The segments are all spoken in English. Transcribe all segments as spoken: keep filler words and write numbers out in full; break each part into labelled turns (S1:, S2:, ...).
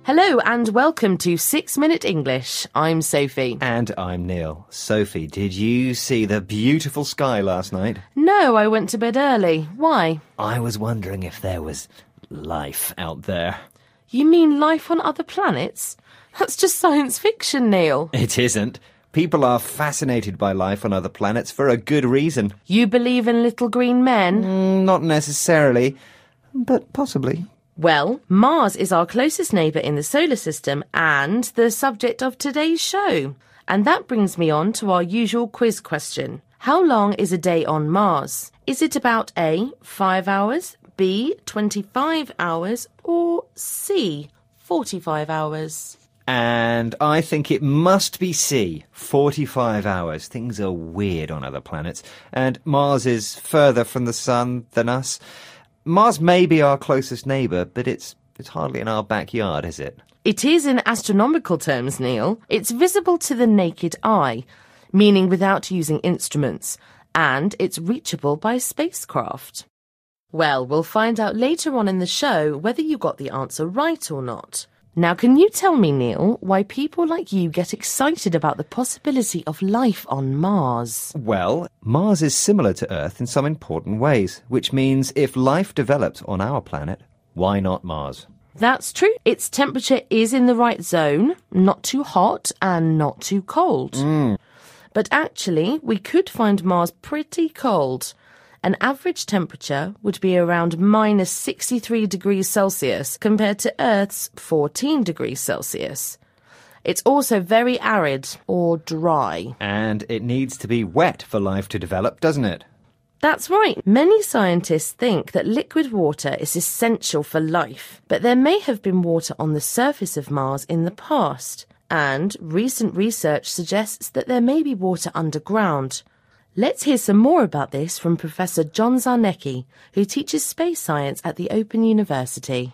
S1: Hello and welcome to Six Minute English. I'm Sophie.
S2: And I'm Neil. Sophie, did you see the beautiful sky last night?
S1: No, I went to bed early. Why?
S2: I was wondering if there was life out there.
S1: You mean life on other planets? That's just science fiction, Neil.
S2: It isn't. People are fascinated by life on other planets for a good reason.
S1: You believe in little green men?
S2: Mm, not necessarily, but possibly.
S1: Well, Mars is our closest neighbour in the solar system and the subject of today's show. And that brings me on to our usual quiz question. How long is a day on Mars? Is it about A, five hours, B, twenty-five hours, or C, forty-five hours?
S2: And I think it must be C, forty-five hours. Things are weird on other planets. And Mars is further from the sun than us. Mars may be our closest neighbour, but it's it's hardly in our backyard, is it?
S1: It is in astronomical terms, Neil. It's visible to the naked eye, meaning without using instruments, and it's reachable by spacecraft. Well, we'll find out later on in the show whether you got the answer right or not. Now, can you tell me, Neil, why people like you get excited about the possibility of life on Mars?
S2: Well, Mars is similar to Earth in some important ways, which means if life developed on our planet, why not Mars?
S1: That's true. Its temperature is in the right zone, not too hot and not too cold.
S2: Mm.
S1: But actually, we could find Mars pretty cold. An average temperature would be around minus sixty-three degrees Celsius compared to Earth's fourteen degrees Celsius. It's also very arid or dry.
S2: And it needs to be wet for life to develop, doesn't it?
S1: That's right. Many scientists think that liquid water is essential for life, but there may have been water on the surface of Mars in the past, and recent research suggests that there may be water underground. Let's hear some more about this from Professor John Zarnecki, who teaches space science at the Open University.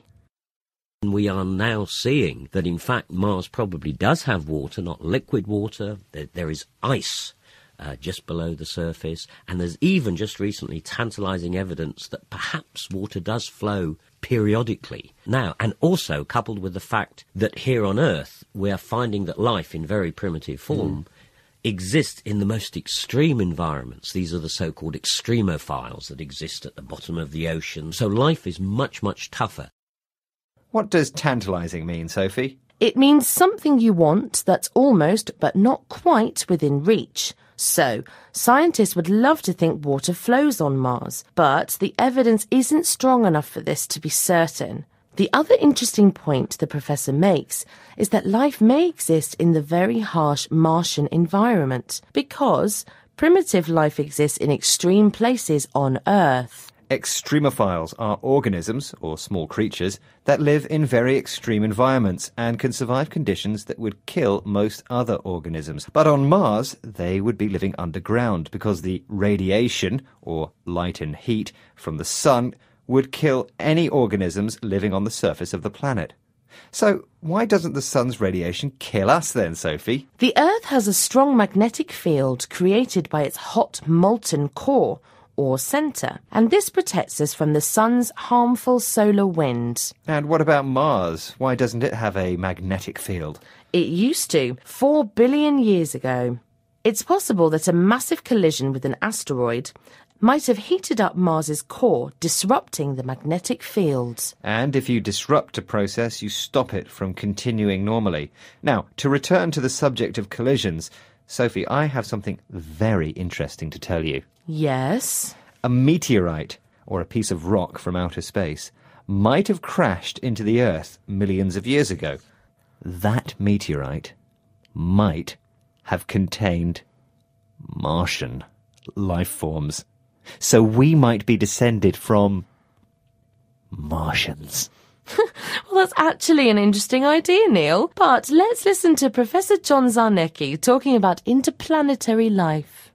S3: We are now seeing that, in fact, Mars probably does have water, not liquid water. There, there is ice uh, just below the surface, and there's even just recently tantalizing evidence that perhaps water does flow periodically. Now, and also coupled with the fact that here on Earth we are finding that life in very primitive form mm. exist in the most extreme environments. These are the so-called extremophiles that exist at the bottom of the ocean. So life is much, much tougher.
S2: What does tantalizing mean, Sophie?
S1: It means something you want that's almost, but not quite, within reach. So, scientists would love to think water flows on Mars, but the evidence isn't strong enough for this to be certain. The other interesting point the professor makes is that life may exist in the very harsh Martian environment because primitive life exists in extreme places on Earth.
S2: Extremophiles are organisms, or small creatures, that live in very extreme environments and can survive conditions that would kill most other organisms. But on Mars, they would be living underground because the radiation, or light and heat, from the sun would kill any organisms living on the surface of the planet. So, why doesn't the sun's radiation kill us then, Sophie?
S1: The Earth has a strong magnetic field created by its hot molten core, or centre, and this protects us from the sun's harmful solar wind.
S2: And what about Mars? Why doesn't it have a magnetic field?
S1: It used to, four billion years ago. It's possible that a massive collision with an asteroid might have heated up Mars's core, disrupting the magnetic field.
S2: And if you disrupt a process, you stop it from continuing normally. Now, to return to the subject of collisions, Sophie, I have something very interesting to tell you.
S1: Yes?
S2: A meteorite, or a piece of rock from outer space, might have crashed into the Earth millions of years ago. That meteorite might have contained Martian life forms. So we might be descended from Martians.
S1: Well, that's actually an interesting idea, Neil. But let's listen to Professor John Zarnecki talking about interplanetary life.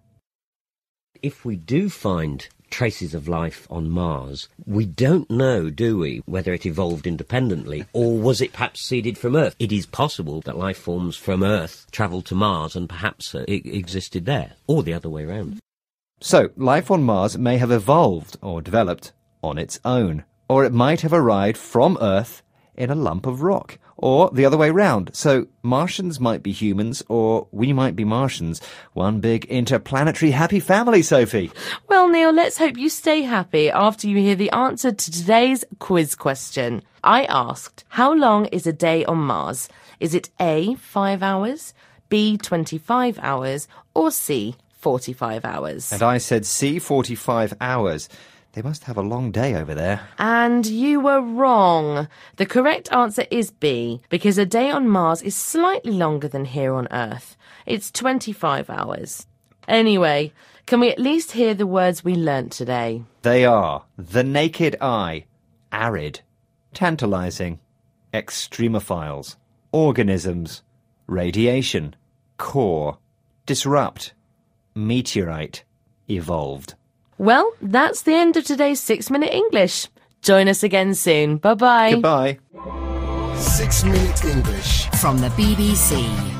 S3: If we do find traces of life on Mars, we don't know, do we, whether it evolved independently or was it perhaps seeded from Earth. It is possible that life forms from Earth travelled to Mars and perhaps uh, it existed there, or the other way around.
S2: So, life on Mars may have evolved or developed on its own, or it might have arrived from Earth in a lump of rock, Or the other way round. So Martians might be humans, or we might be Martians. One big interplanetary happy family, Sophie.
S1: Well, Neil, let's hope you stay happy after you hear the answer to today's quiz question. I asked, how long is a day on Mars? Is it A, five hours, B, twenty-five hours, or C, forty-five hours?
S2: And I said C, forty-five hours. They must have a long day over there.
S1: And you were wrong. The correct answer is B, because a day on Mars is slightly longer than here on Earth. It's twenty-five hours. Anyway, can we at least hear the words we learnt today?
S2: They are the naked eye, arid, tantalizing, extremophiles, organisms, radiation, core, disrupt, meteorite, evolved.
S1: Well, that's the end of today's Six Minute English. Join us again soon. Bye-bye.
S2: Goodbye.
S4: Six Minute English
S5: from the B B C.